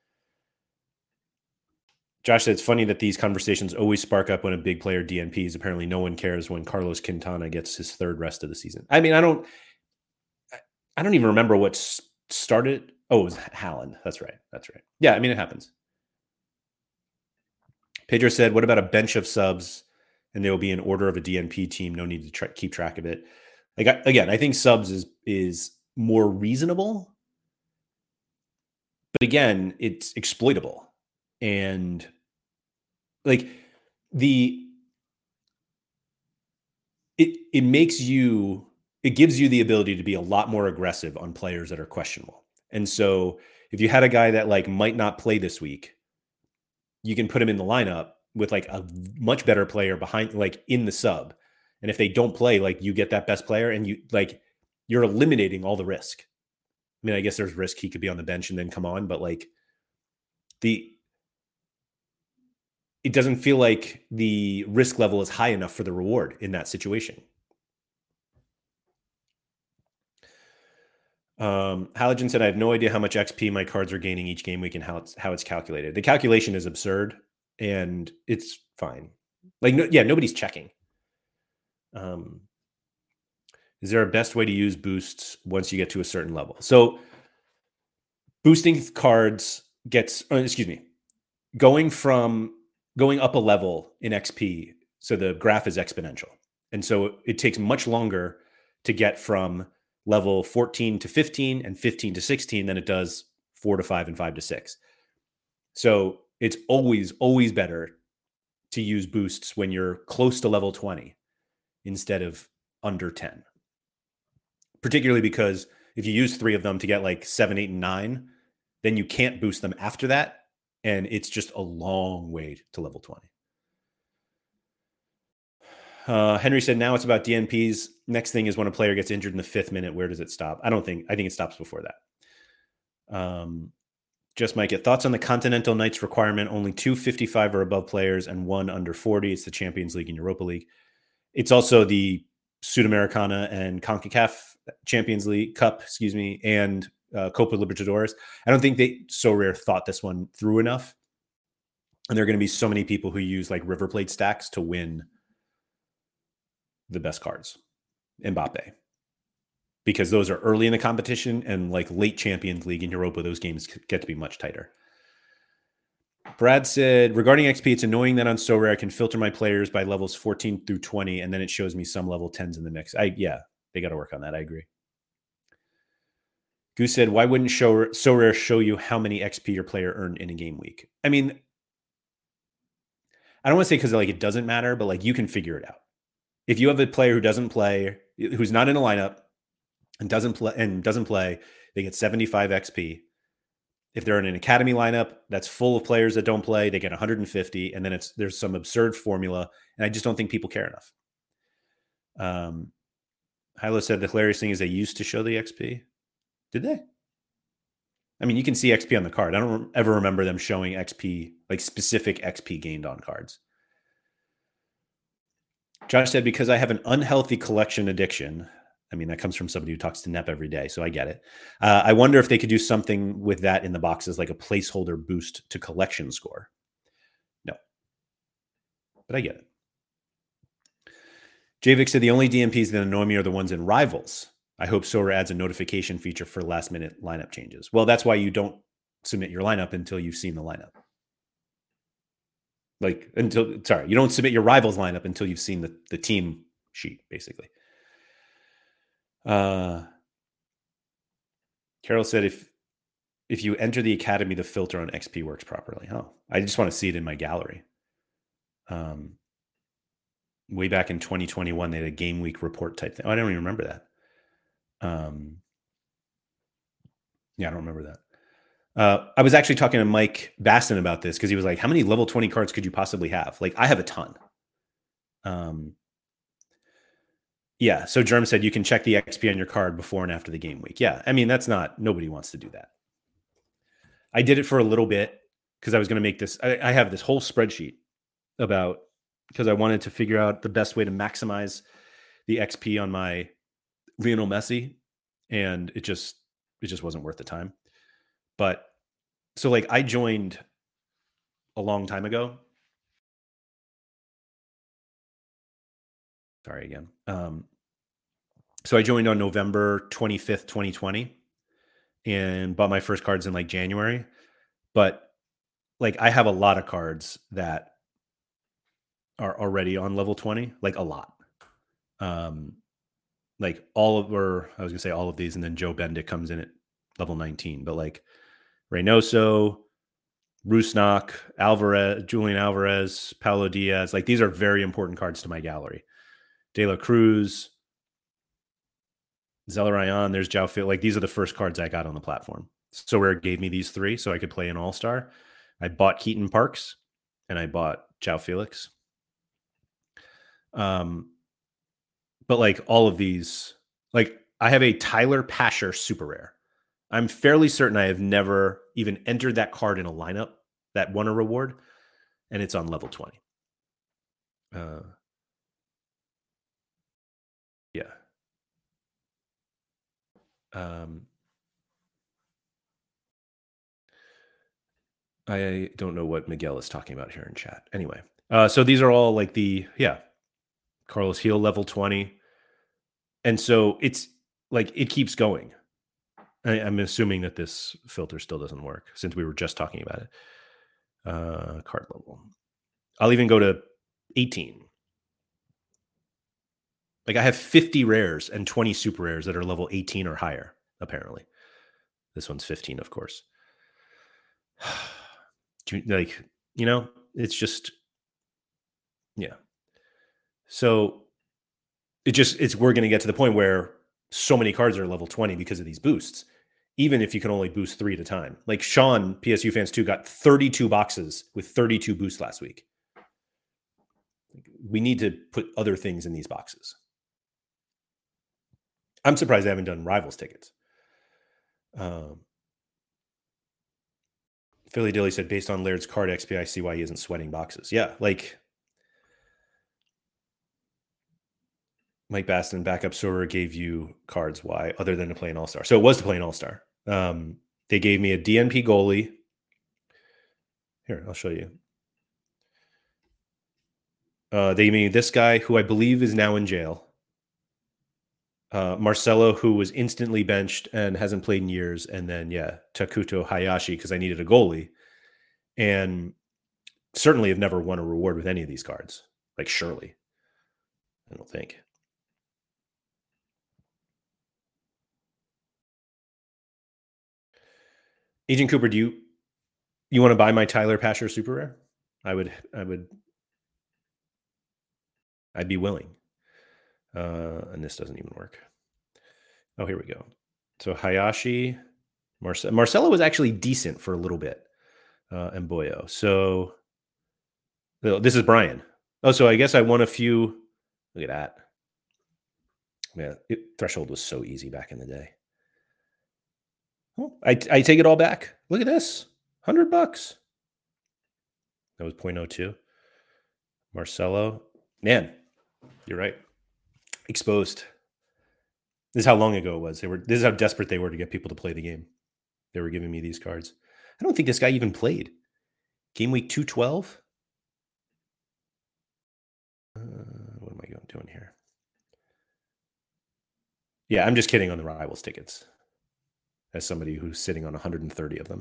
Josh said, it's funny that these conversations always spark up when a big player DNPs. Apparently no one cares when Carlos Quintana gets his third rest of the season. I mean, I don't even remember what started. Oh, it was Haaland. That's right. Yeah, I mean, it happens. Pedro said, what about a bench of subs and they will be in order of a DNP team? No need to keep track of it. Like, again, I think subs is more reasonable. But again, it's exploitable. And like it makes you, it gives you the ability to be a lot more aggressive on players that are questionable. And so if you had a guy that like might not play this week, you can put him in the lineup with like a much better player behind, like in the sub. And if they don't play, like you get that best player and you're eliminating all the risk. I mean, I guess there's risk he could be on the bench and then come on, but like it doesn't feel like the risk level is high enough for the reward in that situation. Halogen said, I have no idea how much XP my cards are gaining each game week and how it's calculated. The calculation is absurd and it's fine. Like, nobody's checking. Is there a best way to use boosts once you get to a certain level? So boosting cards going up a level in XP. So the graph is exponential. And so it takes much longer to get from level 14 to 15 and 15 to 16 than it does 4 to 5 and 5 to 6. So it's always better to use boosts when you're close to level 20 instead of under 10. Particularly because if you use 3 of them to get like 7, 8, and 9, then you can't boost them after that. And it's just a long way to level 20. Henry said, now it's about DNPs. Next thing is when a player gets injured in the 5th minute, where does it stop? I think it stops before that. Just Mike, get thoughts on the Continental Knights requirement. Only 2 55 or above players and 1 under 40. It's the Champions League and Europa League. It's also the Sudamericana and CONCACAF Champions League Cup, and Copa Libertadores. I don't think Sorare thought this one through enough. And there are going to be so many people who use like River Plate stacks to win the best cards, Mbappe, because those are early in the competition, and like late Champions League and Europa, those games get to be much tighter. Brad said, regarding XP, it's annoying that on Sorare I can filter my players by levels 14 through 20, and then it shows me some level 10s in the mix. They got to work on that. I agree. Goose said, why wouldn't Sorare show you how many XP your player earned in a game week? I mean, I don't want to say because like it doesn't matter, but like you can figure it out. If you have a player who doesn't play, who's not in a lineup, and doesn't play, they get 75 XP. If they're in an academy lineup that's full of players that don't play, they get 150, and then there's some absurd formula, and I just don't think people care enough. Hilo said the hilarious thing is they used to show the XP. Did they? I mean, you can see XP on the card. I don't ever remember them showing XP, like specific XP gained on cards. Josh said, because I have an unhealthy collection addiction. I mean, that comes from somebody who talks to Nep every day, so I get it. I wonder if they could do something with that in the boxes, like a placeholder boost to collection score. No. But I get it. Javik said, the only DMPs that annoy me are the ones in Rivals. I hope Sora adds a notification feature for last-minute lineup changes. Well, that's why you don't submit your lineup until you've seen the lineup. You don't submit your Rivals lineup until you've seen the team sheet, basically. Carol said, if you enter the academy, the filter on XP works properly. Oh, I just want to see it in my gallery. Way back in 2021, they had a game week report type thing. Oh, I don't even remember that. Yeah, I don't remember that. I was actually talking to Mike Baston about this because he was like, how many level 20 cards could you possibly have? Like, I have a ton. Yeah, so Germ said you can check the XP on your card before and after the game week. Yeah, I mean, nobody wants to do that. I did it for a little bit because I was going to make this. I have this whole spreadsheet because I wanted to figure out the best way to maximize the XP on my Lionel Messi, and it just wasn't worth the time. But so like I joined a long time ago. Sorry again. So I joined on November 25th, 2020 and bought my first cards in like January. But like I have a lot of cards that are already on level 20, like a lot. Like I was gonna say all of these, and then Joe Bendick comes in at level 19. But like Reynoso, Rusnak, Alvarez, Julian Alvarez, Paulo Diaz, like these are very important cards to my gallery. De La Cruz, Zelarayan, there's João Felix. Like these are the first cards I got on the platform. Sorare gave me these three so I could play an All-Star. I bought Keaton Parks and I bought João Felix. But like all of these, like I have a Tyler Pasher super rare. I'm fairly certain I have never even entered that card in a lineup that won a reward, and it's on level 20. Yeah. I don't know what Miguel is talking about here in chat. Anyway, so these are all like Carlos Heel level 20. And so it's like it keeps going. I'm assuming that this filter still doesn't work since we were just talking about it. Card level. I'll even go to 18. Like I have 50 rares and 20 super rares that are level 18 or higher, apparently. This one's 15, of course. Like, it's just, yeah. So we're going to get to the point where so many cards are level 20 because of these boosts, even if you can only boost 3 at a time. Like Sean, PSU Fans 2, got 32 boxes with 32 boosts last week. We need to put other things in these boxes. I'm surprised I haven't done Rivals tickets. Philly Dilly said, based on Laird's card XP, I see why he isn't sweating boxes. Yeah, like Mike Baston, backup server, gave you cards. Why? Other than to play an All-Star. So it was to play an All-Star. They gave me a DNP goalie. Here, I'll show you. They gave me this guy who I believe is now in jail. Marcelo, who was instantly benched and hasn't played in years. And then, Takuto Hayashi, because I needed a goalie. And certainly have never won a reward with any of these cards. Like, surely. I don't think. Agent Cooper, do you want to buy my Tyler Pasher super rare? I'd be willing. And this doesn't even work. Oh, here we go. So Hayashi, Marcelo was actually decent for a little bit, and Boyo. So this is Brian. Oh, so I guess I won a few. Look at that. Yeah, Threshold was so easy back in the day. Oh, I take it all back. Look at this, $100. That was 0.02. Marcelo, man, you're right. Exposed. This is how long ago it was. This is how desperate they were to get people to play the game. They were giving me these cards. I don't think this guy even played. Game week 212. What am I doing here? Yeah, I'm just kidding on the Rivals tickets. As somebody who's sitting on 130 of them.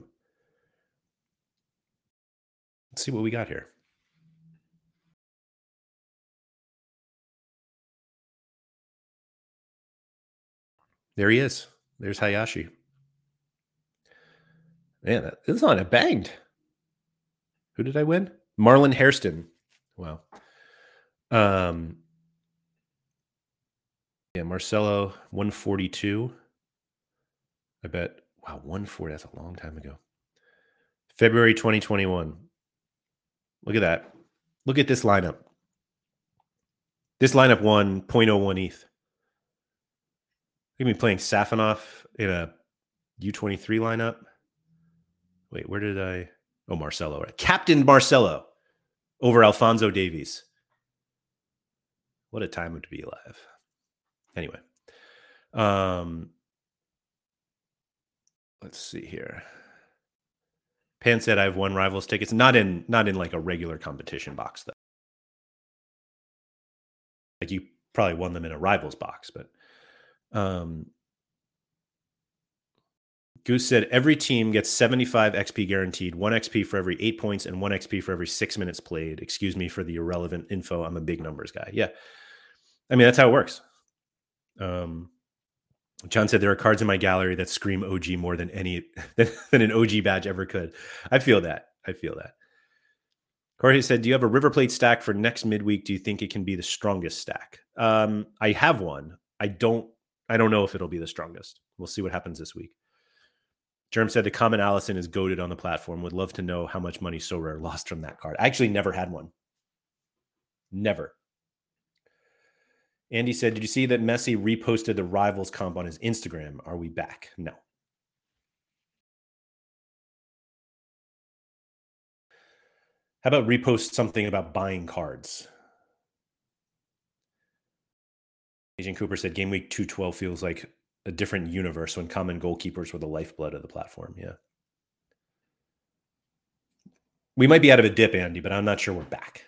Let's see what we got here. There he is. There's Hayashi. Man, this on it banged. Who did I win? Marlon Hairston. Wow. Yeah, Marcelo 142. I bet. Wow, 140. That's a long time ago. February 2021. Look at that. Look at this lineup. This lineup won 0.01 ETH. We're going to be playing Safonov in a U23 lineup. Wait, where did I? Oh, Marcelo. Right? Captain Marcelo over Alphonso Davies. What a time to be alive. Anyway. Let's see here. Pan said I have won Rivals tickets. Not in like a regular competition box, though. Like you probably won them in a Rivals box, but Goose said every team gets 75 XP guaranteed, 1 XP for every 8 points and 1 XP for every 6 minutes played. Excuse me for the irrelevant info. I'm a big numbers guy. Yeah. I mean, that's how it works. John said there are cards in my gallery that scream OG more than than an OG badge ever could. I feel that. Jorge said, do you have a River Plate stack for next midweek? Do you think it can be the strongest stack? I have one. I don't know if it'll be the strongest. We'll see what happens this week. Germ said the common Allison is goated on the platform. Would love to know how much money So Rare lost from that card. I actually never had one. Never. Andy said, did you see that Messi reposted the Rivals comp on his Instagram? Are we back? No. How about repost something about buying cards? Agent Cooper said game week 212 feels like a different universe when common goalkeepers were the lifeblood of the platform. Yeah. We might be out of a dip, Andy, but I'm not sure we're back.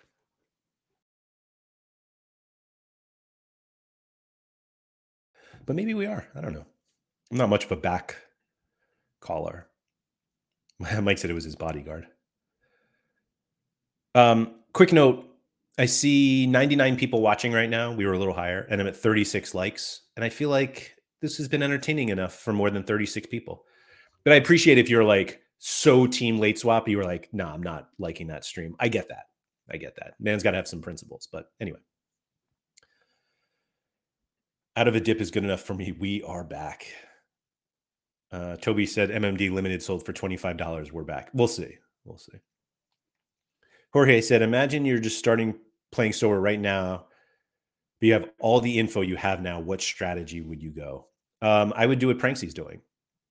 But maybe we are. I don't know. I'm not much of a back caller. Mike said it was his bodyguard. Quick note. I see 99 people watching right now. We were a little higher, and I'm at 36 likes. And I feel like this has been entertaining enough for more than 36 people. But I appreciate if you're like so team late swap, you were like, nah, I'm not liking that stream. I get that. Man's got to have some principles. But anyway. Out of a dip is good enough for me. We are back. Toby said MMD Limited sold for $25. We're back. We'll see. Jorge said, imagine you're just starting playing So Rare right now. But you have all the info you have now. What strategy would you go? I would do what Pranksy's doing.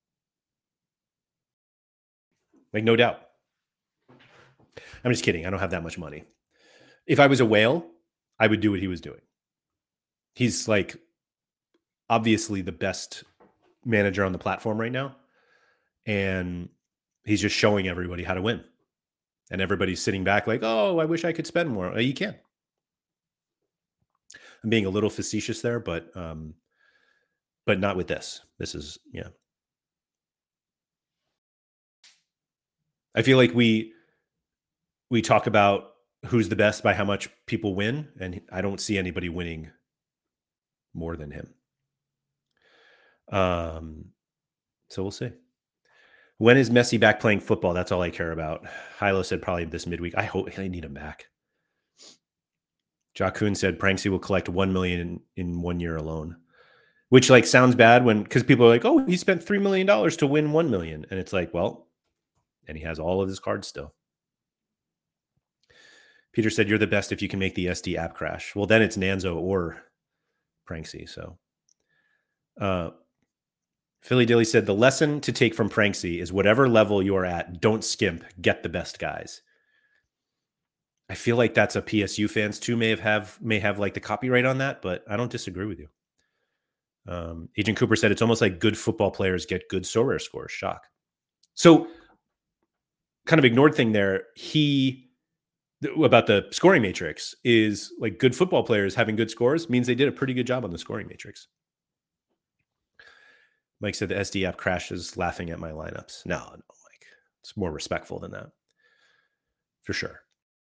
Like, no doubt. I'm just kidding. I don't have that much money. If I was a whale, I would do what he was doing. He's like obviously the best manager on the platform right now. And he's just showing everybody how to win. And everybody's sitting back like, oh, I wish I could spend more. You can. I'm being a little facetious there, but not with this. This is, yeah. I feel like we talk about who's the best by how much people win, and I don't see anybody winning more than him. So we'll see. When is Messi back playing football? That's all I care about. Hilo said probably this midweek. I hope they need him back. Jakun said Pranksy will collect $1 million in 1 year alone. which like sounds bad because people are like, oh, he spent $3 million to win 1 million. And it's like, well, and he has all of his cards still. Peter said, you're the best if you can make the SD app crash. Well, then it's Nanzo or Pranksy. So Philly Dilly said, the lesson to take from Pranksy is whatever level you're at, don't skimp, get the best guys. I feel like that's a PSU fans too may have like the copyright on that, but I don't disagree with you. Agent Cooper said it's almost like good football players get good Sorare scores. Shock. So kind of ignored thing there. About the scoring matrix is like good football players having good scores means they did a pretty good job on the scoring matrix. Mike said the SD app crashes laughing at my lineups. No, Mike, it's more respectful than that. For sure.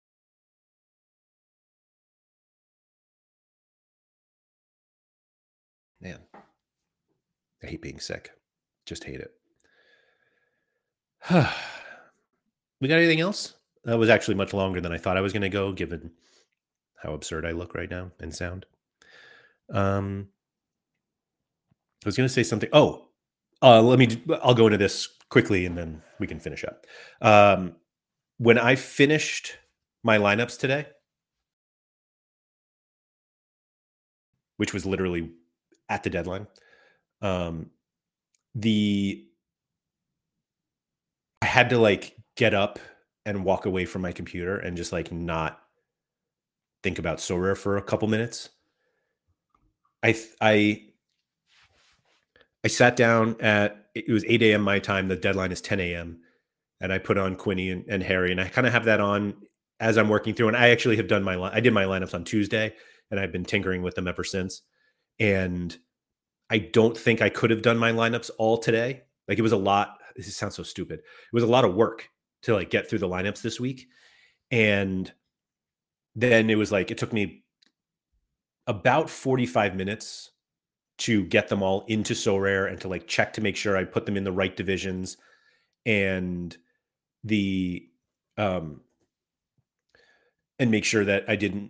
Man, I hate being sick. Just hate it. We got anything else? That was actually much longer than I thought I was going to go, given how absurd I look right now and sound. I was going to say something. Oh, I'll go into this quickly and then we can finish up. When I finished my lineups today, which was literally at the deadline, I had to like get up and walk away from my computer and just like not think about Sorare for a couple minutes. I sat down it was 8 a.m. my time. The deadline is 10 a.m. And I put on Quinny and Harry, and I kind of have that on as I'm working through. And I actually have I did my lineups on Tuesday, and I've been tinkering with them ever since. And I don't think I could have done my lineups all today. Like it was a lot. This sounds so stupid. It was a lot of work to like get through the lineups this week. And then it was like, it took me about 45 minutes to get them all into Sorare and to like check to make sure I put them in the right divisions and and make sure that I didn't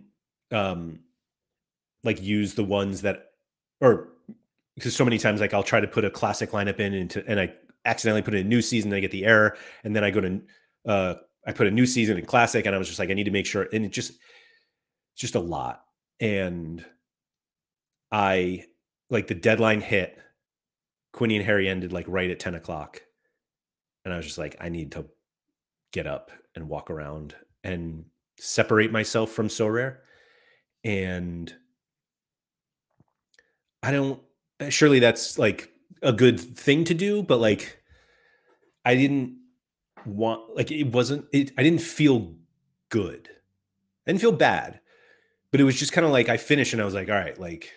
like use the ones that, or because so many times like I'll try to put a classic lineup and I accidentally put in a new season and I get the error, and then I go to I put a new season in classic, and I was just like, I need to make sure, and it's just a lot. And I like the deadline hit, Quinny and Harry ended like right at 10 o'clock. And I was just like, I need to get up and walk around and separate myself from Sorare. And surely that's like a good thing to do, but like, I didn't I didn't feel good. I didn't feel bad, but it was just kind of like I finished and I was like, all right, like,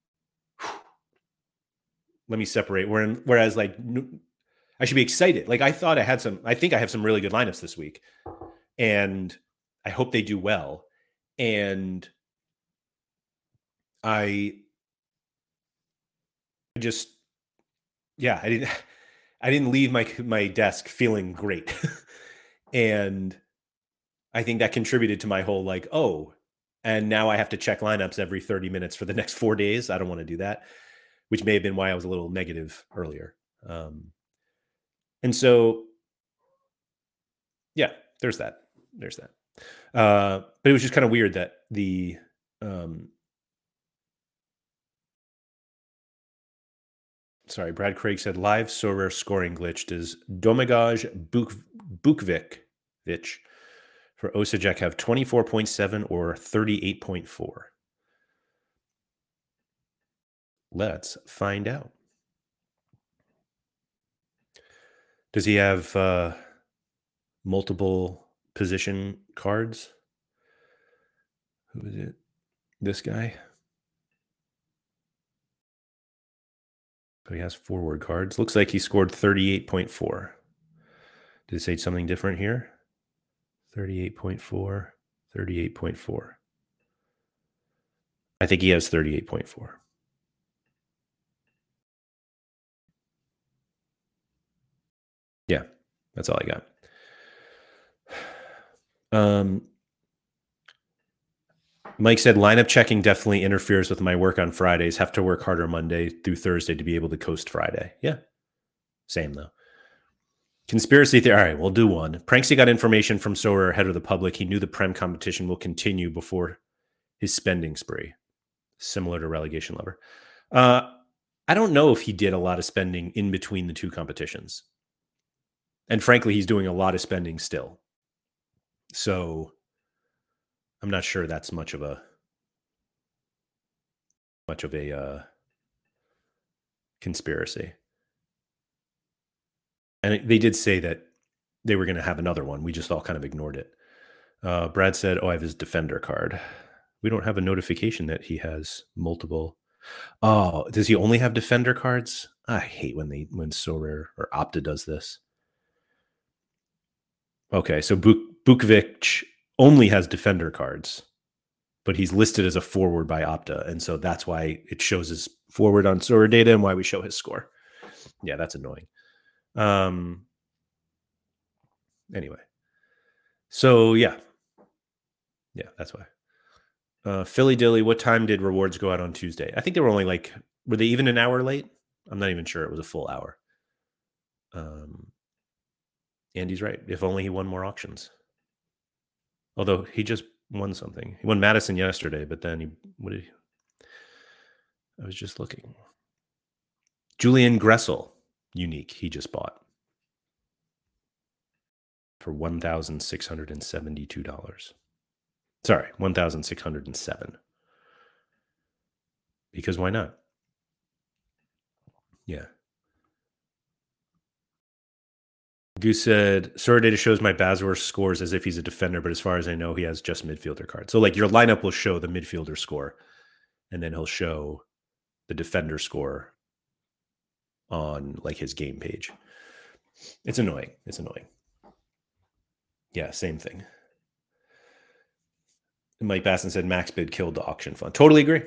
let me separate. Whereas like, I should be excited. Like I thought I think I have some really good lineups this week, and I hope they do well. And I just, yeah, I didn't leave my desk feeling great. And I think that contributed to my whole like, oh, and now I have to check lineups every 30 minutes for the next 4 days. I don't want to do that, which may have been why I was a little negative earlier. And so, yeah, there's that. But it was just kind of weird that sorry, Brad Craig said live Sorare scoring glitch. Does Domagoj Bukvich for Osijek have 24.7 or 38.4? Let's find out. Does he have multiple position cards? Who is it? This guy? So he has forward cards. Looks like he scored 38.4. Did it say something different here? 38.4, 38.4. I think he has 38.4. Yeah, that's all I got. Mike said lineup checking definitely interferes with my work on Fridays. Have to work harder Monday through Thursday to be able to coast Friday. Yeah. Same though. Conspiracy theory. All right, we'll do one. Pranksy got information from Sorare ahead of the public. He knew the Prem competition will continue before his spending spree, similar to relegation lover. I don't know if he did a lot of spending in between the two competitions. And frankly, he's doing a lot of spending still. So I'm not sure that's much of a conspiracy. And they did say that they were going to have another one. We just all kind of ignored it. Brad said, "Oh, I have his defender card." We don't have a notification that he has multiple. Oh, does he only have defender cards? I hate when Sorare or Opta does this. Okay, so Bukovic only has defender cards, but he's listed as a forward by Opta, and so that's why it shows his forward on Sorare data and why we show his score. Yeah, that's annoying. Anyway, so yeah, that's why. Philly Dilly, what time did rewards go out on Tuesday? I think they were only were they even an hour late? I'm not even sure it was a full hour. Andy's right. If only he won more auctions. Although he just won something. He won Madison yesterday, but then I was just looking. Julian Gressel, unique, he just bought for $1,672. Sorry, $1,607. Because why not? Yeah. Goose said, Sorare data shows my Bazor scores as if he's a defender, but as far as I know, he has just midfielder cards. So your lineup will show the midfielder score, and then he'll show the defender score on his game page. It's annoying. Yeah, same thing. Mike Basson said max bid killed the auction fund. Totally agree.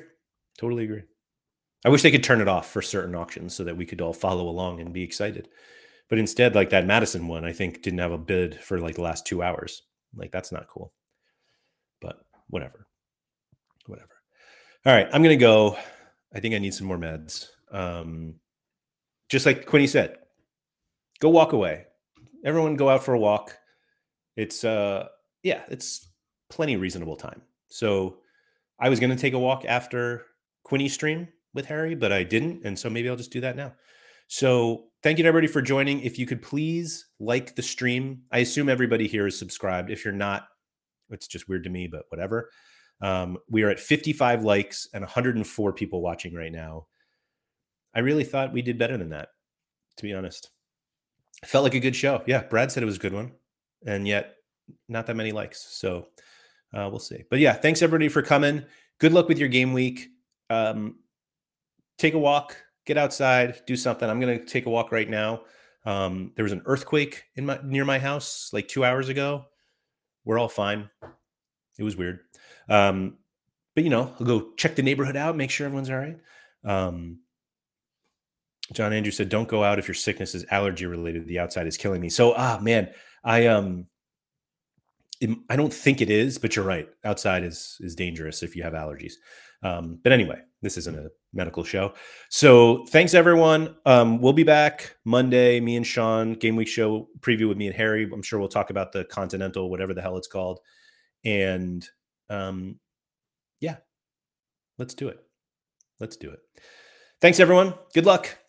I wish they could turn it off for certain auctions so that we could all follow along and be excited. But instead, that Madison one, I think didn't have a bid for the last 2 hours. That's not cool. But whatever. All right, I'm going to go. I think I need some more meds. Just like Quinny said, go walk away. Everyone go out for a walk. It's it's plenty reasonable time. So I was going to take a walk after Quinny's stream with Harry, but I didn't. And so maybe I'll just do that now. So thank you to everybody for joining. If you could please like the stream. I assume everybody here is subscribed. If you're not, it's just weird to me, but whatever. We are at 55 likes and 104 people watching right now. I really thought we did better than that, to be honest. It felt like a good show. Yeah, Brad said it was a good one. And yet not that many likes. So we'll see. But yeah, thanks everybody for coming. Good luck with your game week. Take a walk, get outside, do something. I'm going to take a walk right now. There was an earthquake near my house 2 hours ago. We're all fine. It was weird. But I'll go check the neighborhood out, make sure everyone's all right. John Andrew said, don't go out if your sickness is allergy related. The outside is killing me. So, man, I don't think it is, but you're right. Outside is dangerous if you have allergies. But anyway, this isn't a medical show. So thanks everyone. We'll be back Monday, me and Sean, game week show preview with me and Harry. I'm sure we'll talk about the Continental, whatever the hell it's called. And yeah, let's do it. Thanks everyone. Good luck.